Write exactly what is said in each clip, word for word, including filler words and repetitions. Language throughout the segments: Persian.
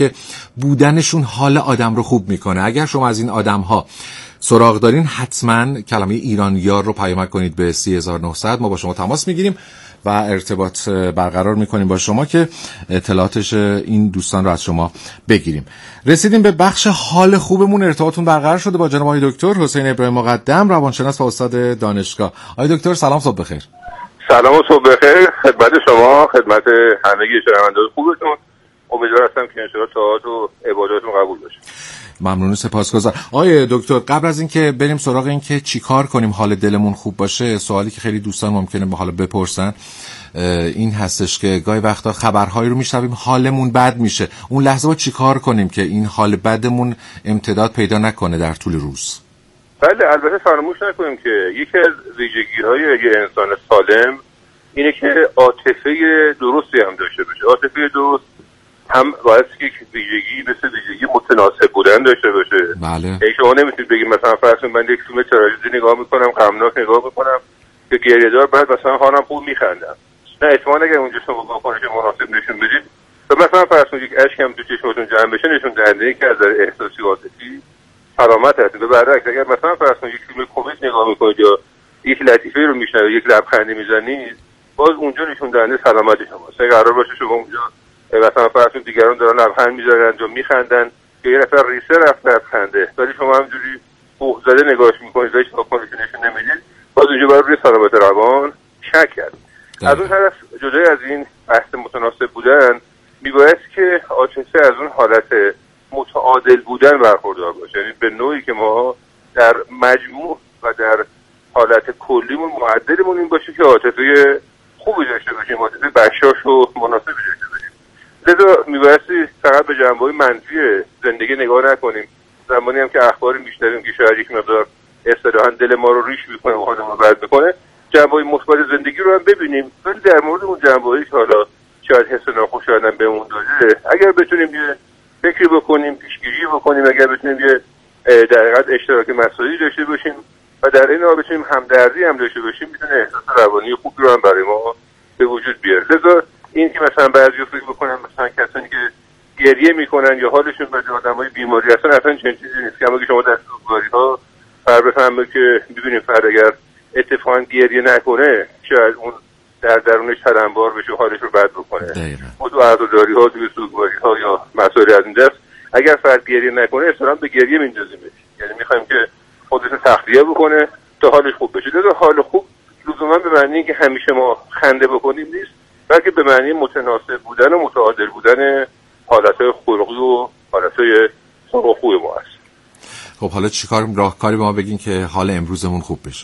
که بودنشون حال آدم رو خوب میکنه. اگر شما از این آدم‌ها سراغ دارین حتما کلمه ایرانیار رو پیامک کنید به سه هزار و نهصد. ما با شما تماس میگیریم و ارتباط برقرار میکنیم با شما که اطلاعاتش این دوستان رو از شما بگیریم. رسیدیم به بخش حال خوبمون. ارتباطتون برقرار شده با جناب آقای دکتر حسین ابراهیم مقدم، روانشناس و استاد دانشگاه. آقای دکتر سلام، صبح بخیر. سلام و صبح بخیر خدمت شما، خدمت همگی شنوندگان خوبتون. امیدوار هستم که انشاءالله طاعات و عباداتتون قبول بشه. ممنون، سپاسگزار. آقای دکتر قبل از اینکه بریم سراغ این که چی کار کنیم حال دلمون خوب باشه، سوالی که خیلی دوستان ممکنه به حالا بپرسن این هستش که گاهی وقتا خبرهایی رو میشنویم حالمون بد میشه، اون لحظه با چی کار کنیم که این حال بدمون امتداد پیدا نکنه در طول روز؟ بله، البته فراموش نکنیم که یکی از ویژگی‌های یه انسان سالم اینه که عاطفه درستی هم داشته باشه. عاطفه درست هم باید یک ویژگی مثل ویژگی متناسب بودن داشته باشه. بله. ای شما نمیتونید بگید مثلا فرض کنید من یک فیلم تراژدی نگاه میکنم، غمناک نگاه میکنم که گریه‌دار، بعد مثلا حالم خوب میخندم. نه، احتمالاً اگر اونجا شما واکنش مناسب نشون بدید و مثلا فرض کنید یک اشک هم تو چشمتون جمع بشه، نشون دهنده که از نظر احساسی و عاطفی سلامت هستید. به برعکس اگر مثلا فرض کنید یک فیلم کمد نگاه میکنید یا یک لطیفه رو میشنوید، یک لبخندی میزنید، باز اونجا نشون دهنده سلامت شماست. اگه قرار باشه شما اونجا مثلا فرض کنید دیگران دارن لبخند میزنن یا میخندن یا یه نفر ریسه رفت لبخنده، ولی شما همینجوری بوق زده نگاهش میکنید و هیچ واکنشی نشون نمیدید، باز اونجا باید روی سلامت روان شک کرد. از اون طرف جدای از این بحث متناسب بودن میباید که عاطفه از اون حالت متعادل بودن برخوردار باشه، یعنی به نوعی که ما در مجموع و در حالت کلیمون معدلمون این باشه که عاطفه خوبی داشته باشیم، عاطفه بشاش و مناسبی داشته باشیم. لذا میبایستی فقط به جنبه‌های منفی زندگی نگاه نکنیم. زمانی هم که اخباری میشنویم که شاید یک مقدار اصطلاحاً دل ما رو ریش میکنه و حالمون رو بد میکنه، جنبه‌های مثبت زندگی رو هم ببینیم، ولی در مورد اون جنبه‌هایی که حالا شاید حس ناخوشایند هم بهمون داده، اگر بتونیم یه فکری بکنیم، پیشگیری بکنیم، اگر بتونیم یه در حقیقت اشتراک مسائلی داشته باشیم و در این حال بتونیم همدردی هم داشته باشیم، میتونه احساس روانی خوبی رو هم برای ما به وجود بیاره. لذا این که مثلا بعضی فکر بکنن مثلا کسانی که گریه میکنن یا حالشون بد، آدمای بیماری هستن، اصلا چنین چیزی نیست. که شما در سوگواری‌ها فر بفهمه که ببینیم فرد اگر اتفاقا گریه نکنه شاید اون در درونش تنبار بشه و حالش رو بد بکنه. خود و عزاداری‌ها توی سوگواری‌ها یا مسائل از این دست اگر فرد گریه نکنه اصلا به گریه میندازیمش، یعنی میخوایم که خودش تخلیه بکنه تا حالش خوب بشه. لذا حال خوب لزوما به معنی که همیشه ما خنده بکنیم نیست، بلکه به معنی متناسب بودن و متعادل بودن حالتهای خلقی و حالتهای سرخ خوب ما است. خب حالا چیکار راهکاری به ما بگین که حال امروزمون خوب بشه؟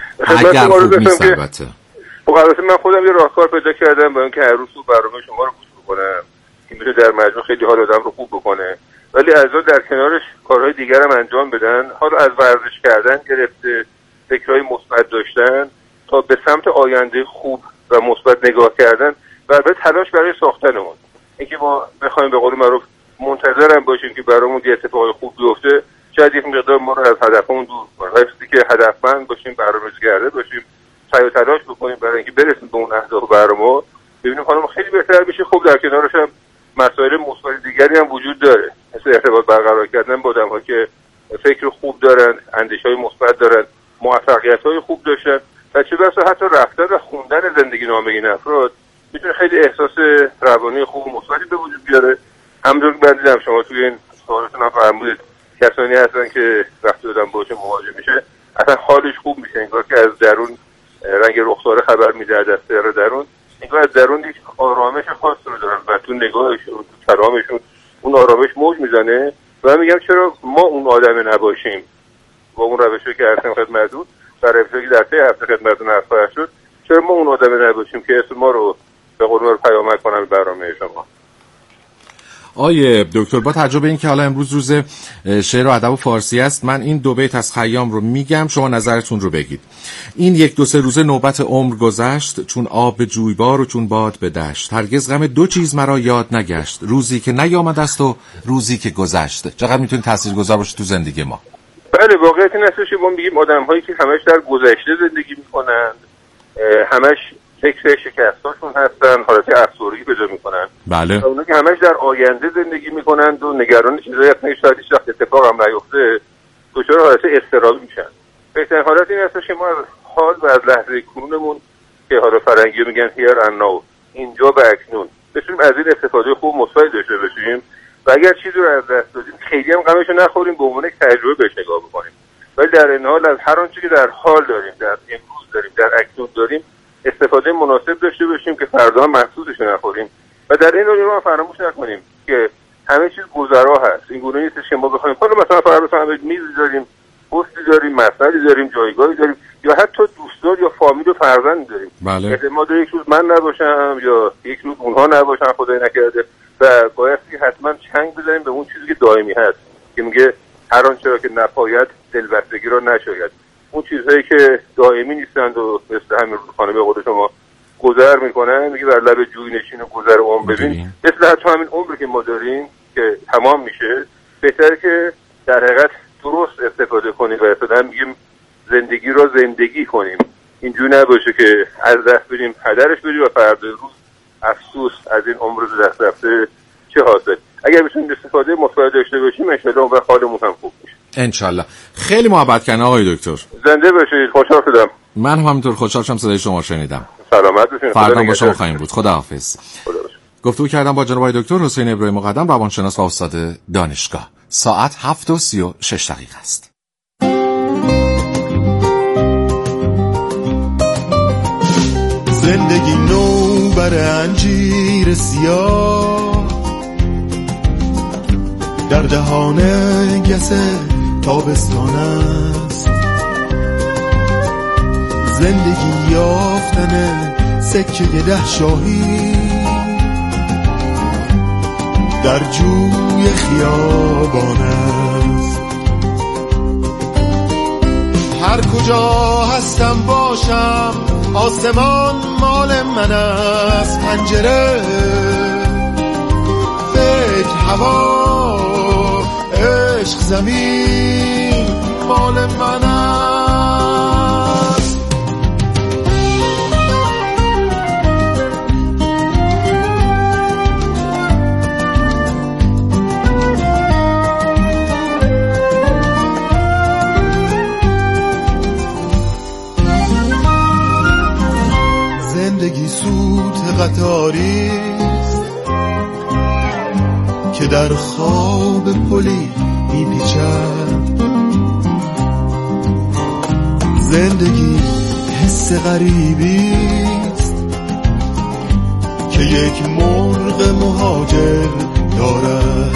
اگر خوب نیست البته. خب البته من خودم یه راهکار پیدا کردم با اینکه هر روز تو برنامه شما رو گوش بکنم که میتونه در مجموع خیلی حال آدم رو خوب بکنه، ولی از اون در کنارش کارهای دیگر هم انجام بدن. حالا از ورزش کردن گرفته فکرهای مثبت داشتن تا به سمت آینده خوب و مثبت نگاه کردن و البته تلاش برای ساختنمون. اینکه ما بخوایم به قول معروف منتظرم باشیم که برامون یه اتفاق خوب بیفته، شاید یک مقدار ما رو از هدفمون دور کنه. وقتی که هدفمند باشیم، برنامه‌ریزی باشیم، سعی و تلاش بکنیم برای اینکه برسیم به اون اهداف برنامه، ببینیم حالمون خیلی بهتر میشه. خب در کنارش هم مسائل مثبت دیگری هم وجود داره، مثل ارتباط برقرار کردن با آدم‌ها که فکر خوب دارن، اندیشه‌های مثبت دارن، موفقیت‌های خوب داشتن و چه بسا حتی رفتن و خوندن زندگی نامه این افراد میتونه خیلی احساس روانی خوب و مثبتی به وجود بیاره. همونطور که من دیدم شما توی این سوالتون هم فرمودید کسانی هستن که وقتی آدم باهاش مواجه میشه اصلا حالش خوب میشه، انگار که از درون رنگ رخساره خبر میده، از سر درون انگار از درون یک آرامش خاص رو دارن و تو نگاهشون، تو کلامشون اون آرامش موج میزنه. و من میگم چرا ما اون آدم نباشیم با اون روشی که اصلا خدمتتون در روشی در طی هفته خدمتتون عرض خواهد شد، چرا ما اون آدم نباشیم که اسم ما رو به قول رو پیامک کنم به برنامه شما. آیه دکتر، با تجربه این که حالا امروز روز شعر و ادب و فارسی است، من این دو بیت از خیام رو میگم، شما نظرتون رو بگید. این یک دو سه روزه نوبت عمر گذشت، چون آب به جویبار و چون باد به دشت. هرگز غم دو چیز مرا یاد نگشت، روزی که نیامد است و روزی که گذشت. چقدر میتونه تاثیرگذار باشه تو زندگی ما؟ بله، واقعیت این هستش که ما میگیم آدم‌هایی که همش در گذشته زندگی میکنن، همش فکر شکستاشون هستن، حالت افسردگی پیدا میکنن. بله. اونا که همش در آینده زندگی میکنند و نگران چیزایی هستن که شاید هیچ وقت اتفاق هم نیفته، دچار حالت اضطرابی میشن. بهترین حالت این هستش که ما از حال و از لحظه کنونمون که حالا فرنگی میگن here and now، اینجا و اکنون، بتونیم از این استفاده خوب مثبت داشته باشیم و اگر چیزی رو از دست دادیم خیلی هم غمش نخوریم، به عنوان یک تجربه بهش نگاه بکنیم. ولی در این حال از هر آنچه که در حال داریم، در امروز داریم، در اکنون داریم استفاده مناسب داشته باشیم که فردا هم محسوسش نخوریم. و در این حال ما فراموش نکنیم که همه چیز گذرا هست. این گونه نیست که ما بخوایم حالا مثلا فرض کنیم میزی داریم، پستی داریم، مسئله داریم، جایگاهی داریم، یا حتی دوستدار یا فامیل و فرزند داریم. بله. ما دو یک روز من نباشم یا یک روز اونها نباشن، خدای نکرده، و باید که حتما چنگ بزنیم به اون چیزی که دائمی هست که میگه هر آنچه را که نپاید دلبستگی را نشاید. اون چیزهایی که دائمی نیستند و مثل همین رودخانه به قول شما گذر میکنن، میگه بر لب جوی نشین و گذر عمر ببین، مثل حتی همین عمری که ما داریم که تمام میشه، بهتره که در حقیقت درست استفاده کنیم و اصلا میگیم زندگی را زندگی کنیم. اینجوری نباشه که از دست بدیم هدرش بدیم و فردا روز افسوس از این عمر دست رفته چه حاصل. اگر بتونیم استفاده مثبت داشته باشیم انشالله اون وقت حالمون هم خوب میشه. انشالله. خیلی محبت کردن آقای دکتر. زنده باشید. خوشحال شدم. من هم همینطور خوشحال شدم صدای شما شنیدم. سلامت باشید. فردا با شما خواهیم بود. خداحافظ. خدا گفتگو کردم با جناب آقای دکتر حسین ابراهیم مقدم، روانشناس و استاد دانشگاه. ساعت هفت و سی و شش دقیقه است. زندگی نو بر انجیر سیاه، در دهان گس تابستان است. زندگی یافتن سکه ده شاهی در جوی خیابان است. هر کجا هستم باشم آسمان مال من است. پنجره، فکر، هوا، عشق، زمین مال من است. زندگی سوت قطاریست که در خواب پلی میپیچد. زندگی حس غریبیست که یک مرغ مهاجر دارد.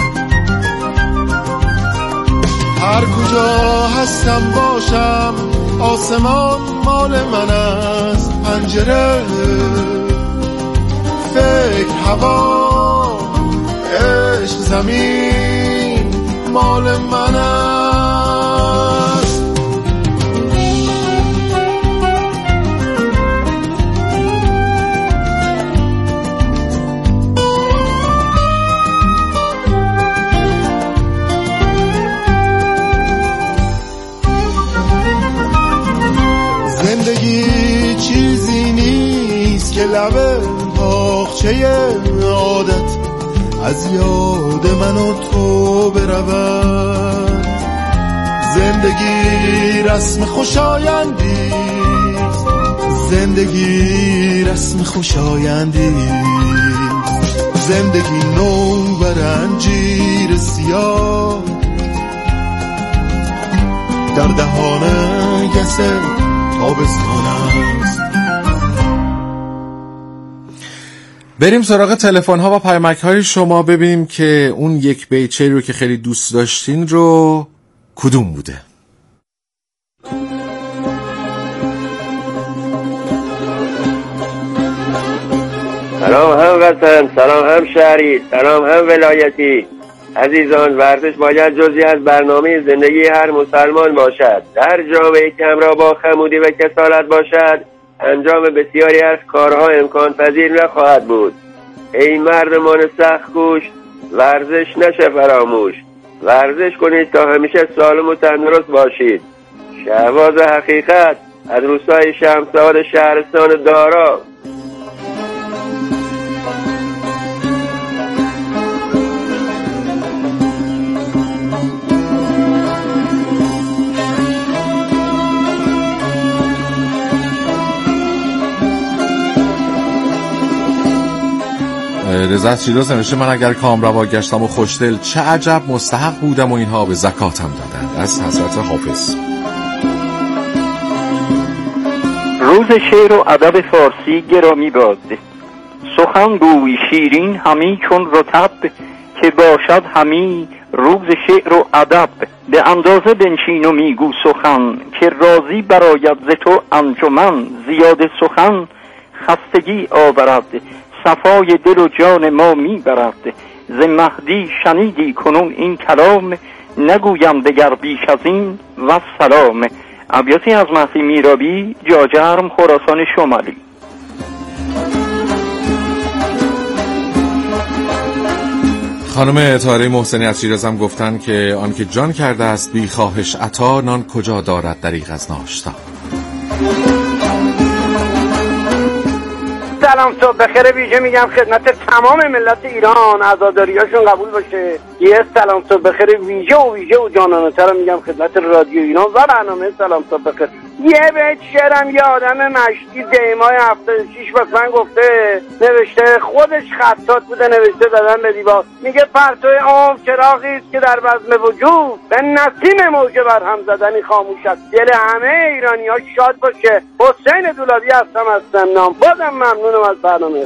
هر کجا هستم باشم آسمان مال من است. پنجره، فکر، هوا، عشق، زمین مال من است. زندگی چیزی نیست که لبه باغچه عادت از یاد من و تو برود. زندگی رسم خوشایندی، زندگی رسم خوشایندی. زندگی نو بر انجیر سیاه در دهان گسه تابستان است. بریم سراغ تلفن ها و پیامک های شما، ببینیم که اون یک بیچه رو که خیلی دوست داشتین رو کدوم بوده. سلام هم وطن، سلام هم شهری، سلام هم ولایتی. عزیزان، ورزش باید جزئی از برنامه زندگی هر مسلمان باشد. در جامعه‌ای که همراه با خمودی و کسالت باشد، انجام بسیاری از کارها امکان پذیر نخواهد بود. ای مردمان سخت کوش، ورزش نشه فراموش. ورزش کنید تا همیشه سالم و تندرست باشید. شهباز حقیقت از روستای شمس‌آباد شهرستان دارا. رضا شیراز نوشته من اگر کامروا گشتم و خوشدل چه عجب مستحق بودم و اینها به زکاتم دادند. از حضرت حافظ. روز شعر و ادب فارسی گرامی باد. سخن گوی شیرین همی چون رطب، که باشد همی روز شعر و ادب. به اندازه بنشین و میگو سخن، که راضی براید ز تو انجمن. زیاد سخن خستگی آورد، صفای دل و جان ما میبرد. ز مهدی شنیدی کنون این کلام، نگویم دگر بیش از این و سلام. ابیاتی از مهدی میرابی، جاجرم، خراسان شمالی. خانم طاهره محسنی از شیراز هم گفتن که آن که جان کرده است بی خواهش عطا، نان کجا دارد دریغ از ناشتا. سلام صبح بخیر ویژه میگم خدمت تمام ملت ایران، عزاداریاشون قبول باشه. یه سلام صبح بخیر ویژه و ویژه و جانانه‌تر میگم خدمت رادیو ایران و برنامه سلام صبح بخیر. یه بیت شعرم یه آدم مشتی دیمای هفتاد و شش مثلا گفته، نوشته، خودش خطاط بوده، نوشته زدن به دیوار، میگه پرتوی عمر چراغی است که در بزم وجود به نسیم موجه بر هم زدنی خاموش است. دل همه ایرانی‌ها شاد باشه. حسین دولابی هستم از سمنان. بازم ممنونم از برنامه.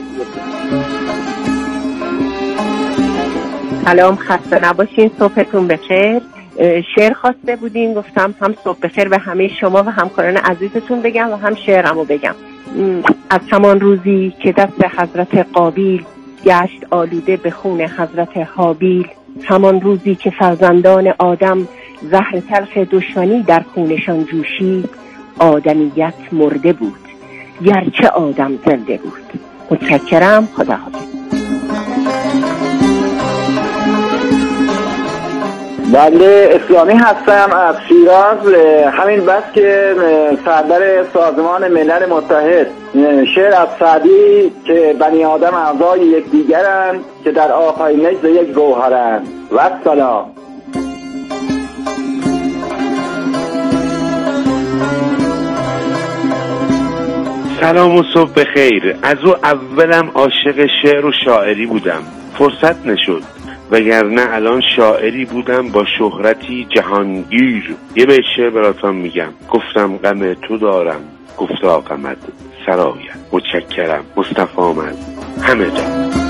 سلام، خسته نباشین، صبحتون بخیر. شعر خواسته بودین، گفتم هم صبح بخیر به همه شما و همکاران عزیزتون بگم و هم شعرمو بگم. از همان روزی که دست حضرت قابیل گشت آلوده به خون حضرت حابیل، همان روزی که فرزندان آدم زهر تلخ دشمنی در خونشان جوشید، آدمیت مرده بود گرچه آدم زنده بود. متشکرم، خداحافظ. بله، اسلامی هستم از شیراز. همین بس که سردر سازمان ملل متحد شعر از سعدی که بنی آدم اعضای یکدیگرند، که در آفرینش ز یک گوهرند. و سلام. سلام و صبح بخیر. از او اولم عاشق شعر و شاعری بودم، فرصت نشد، وگرنه الان شاعری بودم با شهرتی جهانگیر. یه بیت شعر براتون میگم. گفتم غم تو دارم، گفتا غمت سرایم. متشکرم. مصطفی آمد همه جا.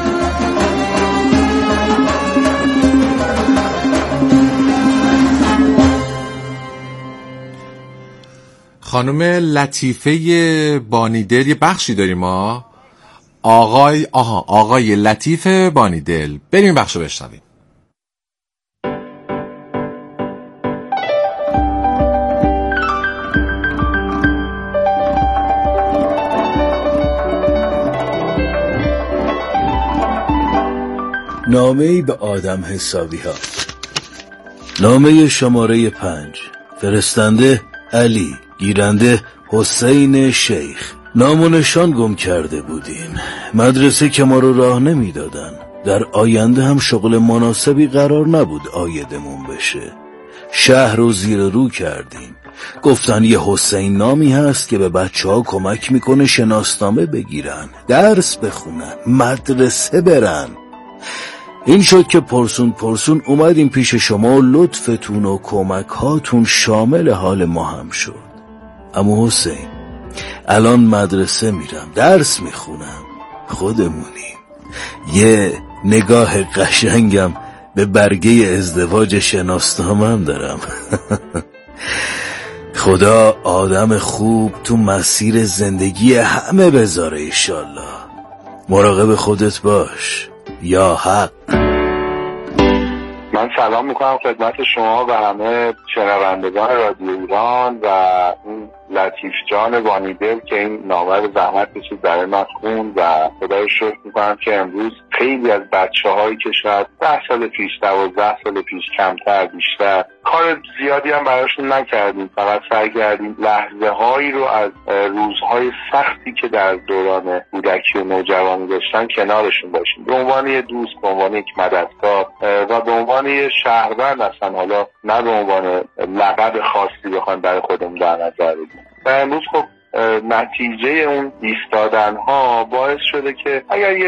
خانم لطیفه بانیدل، یه بخشی داریم ما. آقای آها آقای لطیف بانیدل، بریم بخشو بشنویم. نامه‌ای به آدم حسابی ها. نامه شماره پنج، فرستنده علی، گیرنده حسین شیخ. نام و نشان گم کرده بودیم، مدرسه که ما رو راه نمی دادن، در آینده هم شغل مناسبی قرار نبود آیدمون بشه. شهر رو زیر رو کردیم، گفتن یه حسین نامی هست که به بچه ها کمک میکنه شناسنامه بگیرن، درس بخونن، مدرسه برن. این شد که پرسون پرسون اومدیم پیش شما و لطفتون و کمک هاتون شامل حال ما هم شد. اما حسین، الان مدرسه میرم، درس میخونم، خودمونیم. یه نگاه قشنگم به برگه ازدواج شناسنامه‌ام دارم. خدا آدم خوب تو مسیر زندگی همه بذاره ایشالله. مراقب خودت باش. یا حق. من سلام میکنم خدمت شما و همه شنوندگان رادیو ایران و این لطیف جان بانیدل که این نامه رو زحمت کشید برای من خوند و خدای شکر میکنم که امروز خیلی از بچه هایی که شاید ده سال پیش، دوازده سال پیش، کمتر بیشتر کار زیادی هم براشون نکردیم، فقط سعی کردیم لحظه هایی رو از روزهای سختی که در دوران کودکی و نوجوانی داشتن کنارشون باشیم، به عنوان یه دوست، به عنوان یک مددکار و به عنوان یه شهروند، اصلا حالا نه به عنوان لقب خاصی بخوایم برای خودمون در نظر بگیریم. و امروز خب نتیجه اون ایستادن ها باعث شده که اگر یه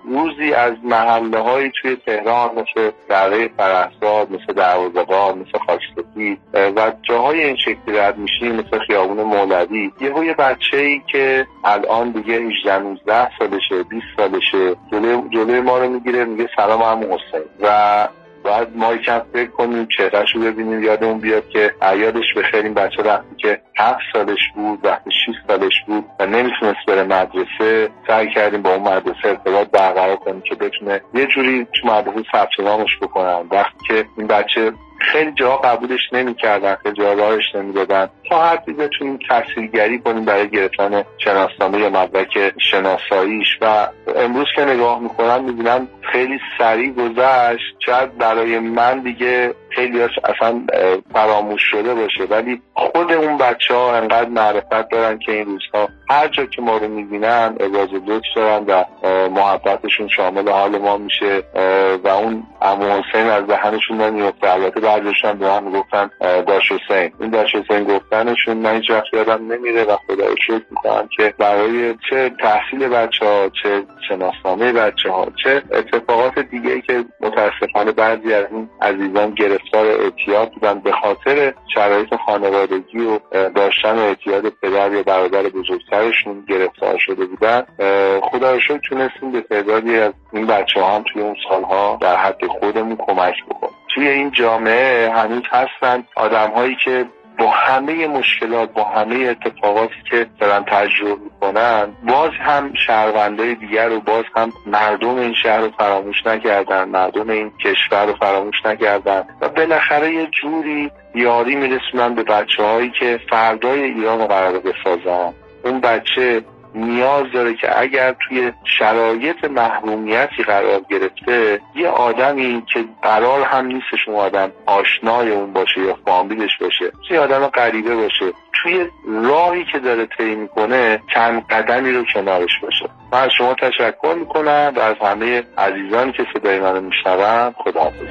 روزی از محله های توی تهران مثل دره فرهزاد، مثل دروازه‌بان، مثل خاکسفید و جاهای این شکلی رد میشیم مثل خیابون مولوی، یهو یه بچه‌ای که الان دیگه هجده نوزده سالشه، بیست سالشه، جلوی جلوی ما رو میگیره میگه سلام عمو حسین و بعد ما یکم فکر کنیم چهرهشو ببینیم یادمون بیاد که عیادش بخیر این بچه وقتی که هفت سالش بود، وقتی شش سالش بود و نمیتونست بره مدرسه، سعی کردیم با اون مدرسه ارتباط برقرار کنیم که بتونه یه جوری تو مدرسه ثبت نامش بکنن. وقتی که این بچه خیلی جا قبولش نمی‌کردن، خیلی جا راهش نمی‌دادن، تا حدی بتونیم تحصیلگری کنیم برای گرفتن شناسنامه یا مدرک شناساییش و امروز که نگاه می‌کنم می‌بینم خیلی سریع گذشت. شاید برای من دیگه خیلی هاش اصلا فراموش شده باشه، ولی خود اون بچه‌ها انقدر معرفت دارن که این روزها هر جا که ما رو می‌بینن ابراز لطف دارن و محبتشون شامل حال ما میشه و اون عمو حسین از دهنشون نمیفته. البته بعضیشون به من میگفتن داش حسین. این داش حسین گفتنشون من هیچ وقت یادم نمیره و خدا رو شکر میکنم که برای چه تحصیل بچه‌ها، چه شناسنامه بچه‌ها، چه اتفاقات دیگه‌ای که متاسفانه بعضی از این عزیزان گرفتار اعتیاد بودن به خاطر شرایط خانوادگی و داشتن اعتیاد پدر یا برادر بزرگترشون گرفتار شده بودن، خدا رو شکر تونستیم به تعدادی از این بچه‌ها هم توی اون سالها در حد خودمون کمک بکنیم. توی این جامعه هنوز هستن آدم‌هایی که با همه مشکلات، با همه اتفاقاتی که دارن تجربه میکنن، باز هم شهروندای دیگر رو، باز هم مردم این شهر رو فراموش نکردن، مردم این کشور رو فراموش نکردن و بالاخره یه جوری یاری میرسونن به بچه‌هایی که فردای ایران رو قراره بسازن. اون بچه نیاز داره که اگر توی شرایط محرومیتی قرار گرفته، یه آدمی که قرار هم نیستش اون آدم آشنای اون باشه یا فامیلش باشه، یه آدم غریبه باشه، توی راهی که داره طی میکنه چند قدمی رو کنارش باشه. من از شما تشکر میکنم و از همه عزیزانی که صدای منو میشنون خداحافظ.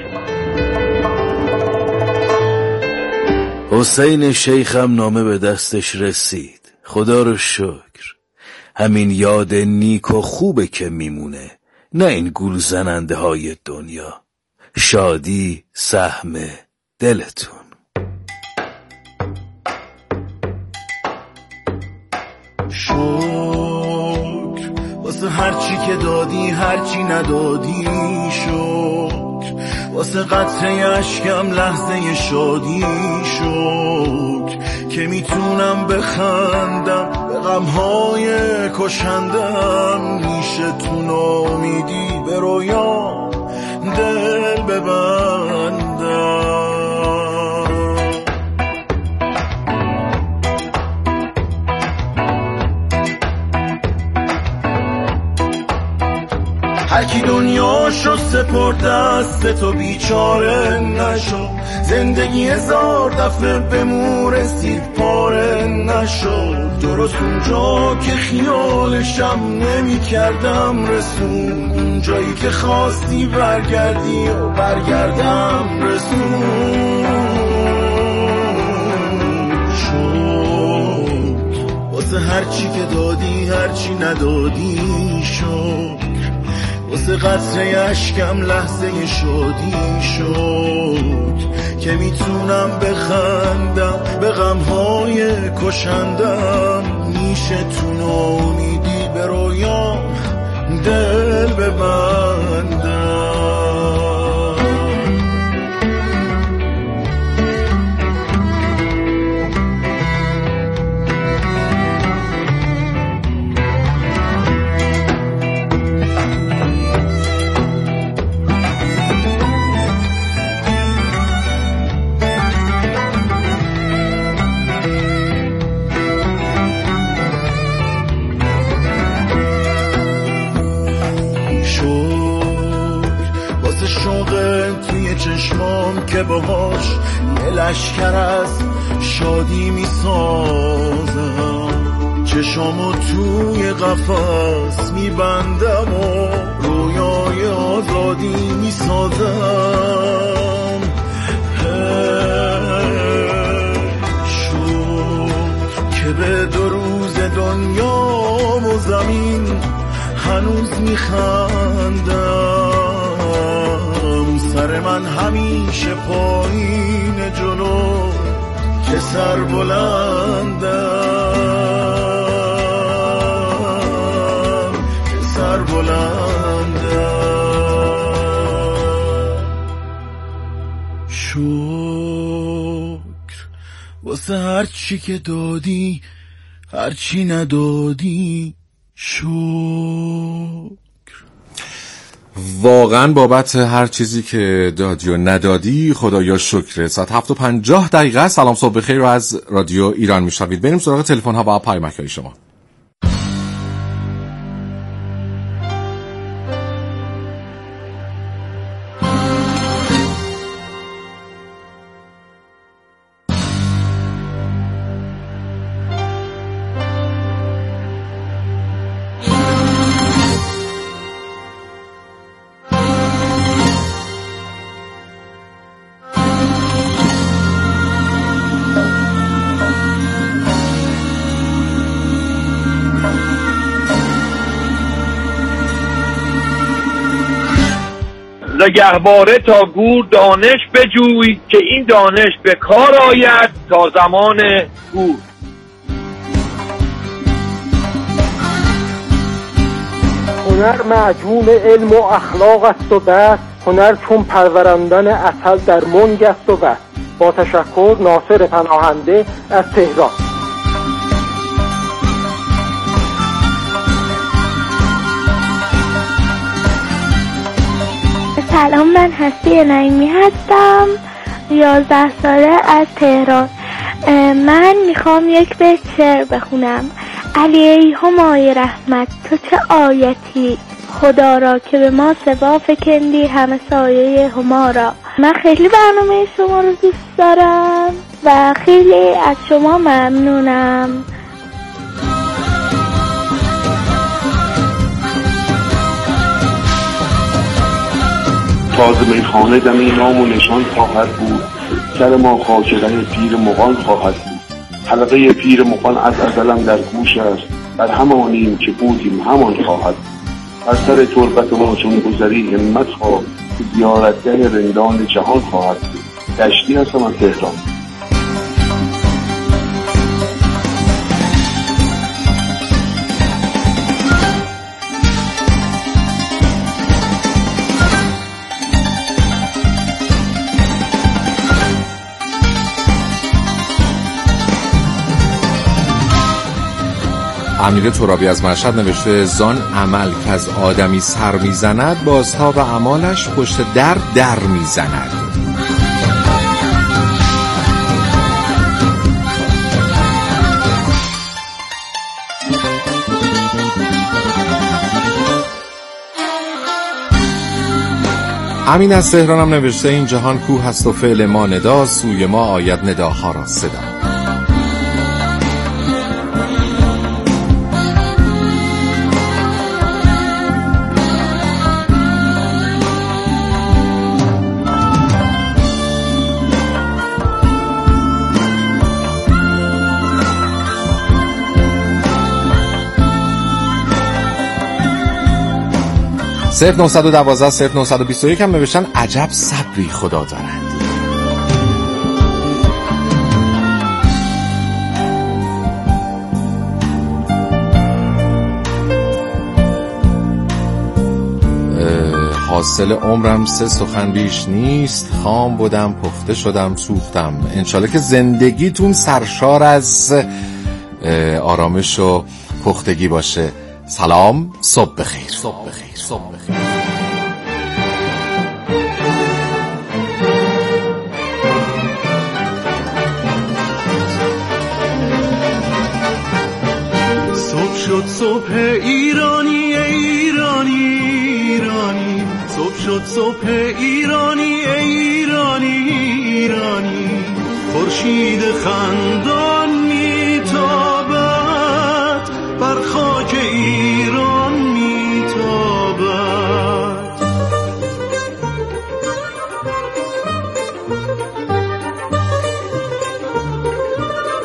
حسین شیخم نامه به دستش رسید. خدا رو شکر. همین یاد نیک و خوبه که میمونه، نه این گول زننده های دنیا. شادی سهم دلتون. شکر واسه هرچی که دادی، هرچی ندادی. شکر واسه قطره اشکم، لحظه شادی. شکر که میتونم بخندم به غمهای کشندم. میشه تو نامیدی به رویام دل ببندم. هرکی دنیاشو سپرد دست تو بیچاره نشو. زندگی هزار دفعه به مو رسید پاره نشو. درست اونجا که خیالشم نمی کردم رسون، اونجایی که خواستی برگردی و برگردم رسون. شد واسه هرچی که دادی، هرچی ندادی. شد واسه قطره اشکم، لحظه شادی. شد که میتونم بخندم به غمهای کشندم. میشه تو ناامیدی به رویام دل ببندم. چشمام که باهاش یه لشکر از شادی می سازم. چشمامو توی قفس می بندم و رویای آزادی می سازم. شد که به دو روز دنیا و زمین هنوز میخندم، سر من همیشه پایین جلو که سر بلندم، که سر بلندم. شکر واسه هر چی که دادی، هر چی ندادی شکر. واقعا بابت هر چیزی که دادی و ندادی خدایا شکر. ساعت هفت و پنجاه دقیقه. سلام صبح بخیر رو از رادیو ایران میشنوید. بریم سراغ تلفن ها و پیامک های شما. گهواره تا گور دانش بجوی که این دانش به کار آید تا زمان گور. هنر مجموع علم و اخلاق است و بس، هنر چون پروراندن عسل در منگ است و بس. با تشکر، ناصر پناهنده از تهران. سلام، من هستی نعیمی هستم، یازده ساله از تهران. من میخوام یک بیت شعر بخونم. علی ای همای رحمت تو چه آیتی، خدا را که به ما سوا فکندی همه سایه هما را. من خیلی برنامه شما رو دوست دارم و خیلی از شما ممنونم. تازه میخانه دمی نام و نشان خواهد بود، سر ما خاکره پیر مغان خواهد بود. حلقه پیر مغان از ازلم در گوش است، در همانیم که بودیم همان خواهد بود. از سر تربت ما چون گذری همت خواه، که زیارتگاه رندان جهان خواهد بود. دشتی هستم از تهران. امیر ترابی از مشهد نوشته زان عمل که از آدمی سر میزند، بازها و اعمالش پشت در در میزند. امین از تهرانم نوشته این جهان کوه هست و فعل ما ندا، سوی ما آید نداها را صدا. صفر نهصد و دوازده صفر نهصد و بیست و یک هم نوشتن عجب صبری خدا دارند. حاصل عمرم سه سخن بیش نیست، خام بودم پخته شدم سوختم. انشالله که زندگیتون سرشار از آرامش و پختگی باشه. سلام، صبح بخیر. صبح بخیر. صبح بخیر. صبح شد صبح ایرانی ایرانی ایرانی، صبح شد صبح ایرانی ایرانی ایرانی، خورشید خندان میتابد بر خاک ایران میتابد.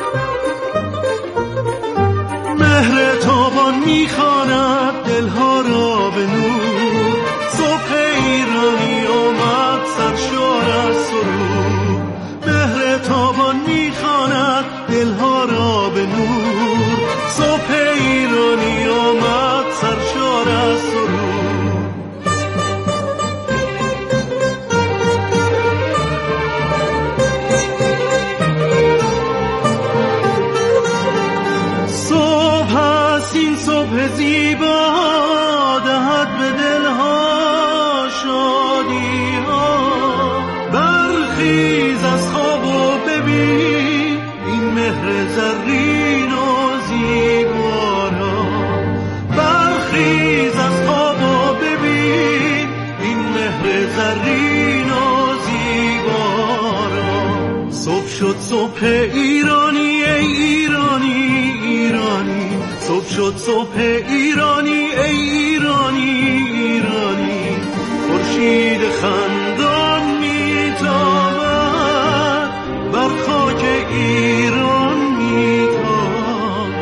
مهر تابان میخواند دلها را شد صبح ایرانی ای ایرانی ایرانی، صبح شد صبح ایرانی ای ایرانی ایرانی، خورشید خندان میتابد بر خاک ایران میتابد.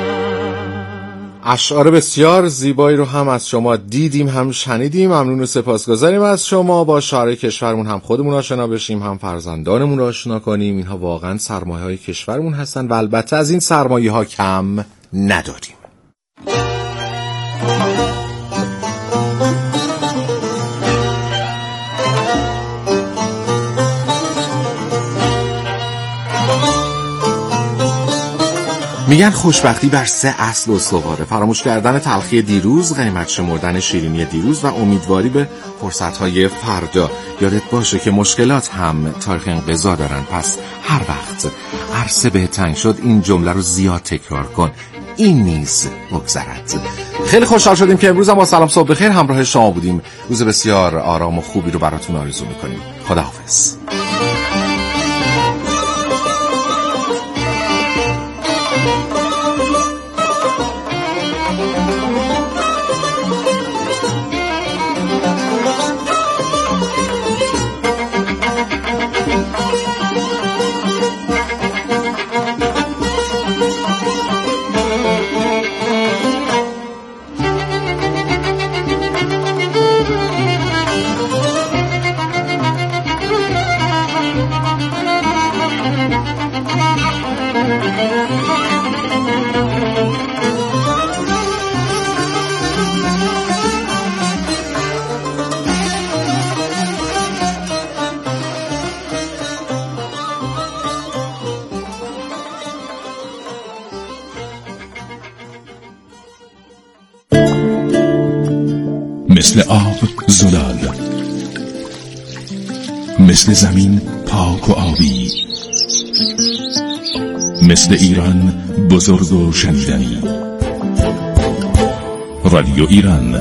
اشعار بسیار زیبایی رو هم از شما دیدیم هم شنیدیم. ممنون و سپاسگزاریم از شما. با شاعر کشورمون هم خودمون آشنا بشیم، هم فرزندانمون رو آشنا کنیم. اینها واقعا سرمایه‌های کشورمون هستن و البته از این سرمایه‌ها کم نداریم. میگن خوشبختی بر سه اصل استواره: فراموش کردن تلخی دیروز، غنیمت شمردن شیرینی دیروز و امیدواری به فرصت‌های فردا. یادت باشه که مشکلات هم تاریخ انقضا دارن، پس هر وقت عرصه به تنگ شد این جمله رو زیاد تکرار کن، این نیز بگذرد. خیلی خوشحال شدیم که امروز هم با سلام صبح بخیر همراه شما بودیم. روز بسیار آرام و خوبی رو براتون آرزو میکنیم. خداحافظ. مثل آب زلال، مثل زمین پاک و آبی، مثل ایران بزرگ و شنیدنی. رادیو ایران.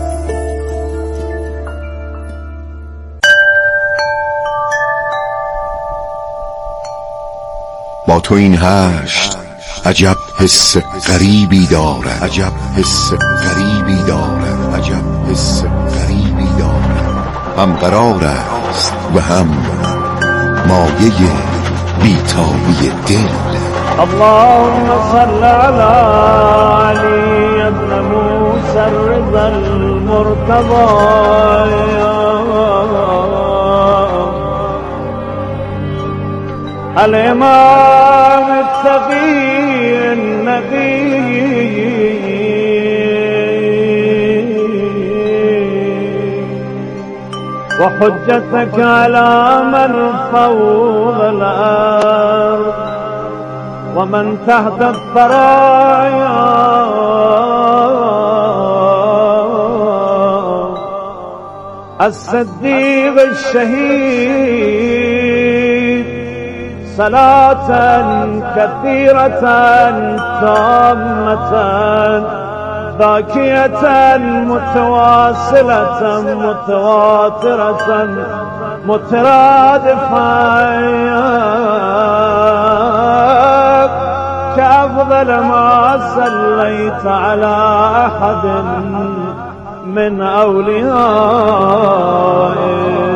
با تو این هشت عجب حس غریبی دارد، عجب حس غریبی دارد، عجب حس غریبی دارد. هم قرار است و هم مایه بیتابی دل. اللهم صل على علي ابن موسى الرضا المرتضى الإمام التقي النبي وحجتك على من فوق الأرض ومن تحت الثرايا الصديق الشهيد صلاة كثيرة تامة باكية متواصلة متواترة مترادفة كأفضل ما صليت على أحد من أوليائك.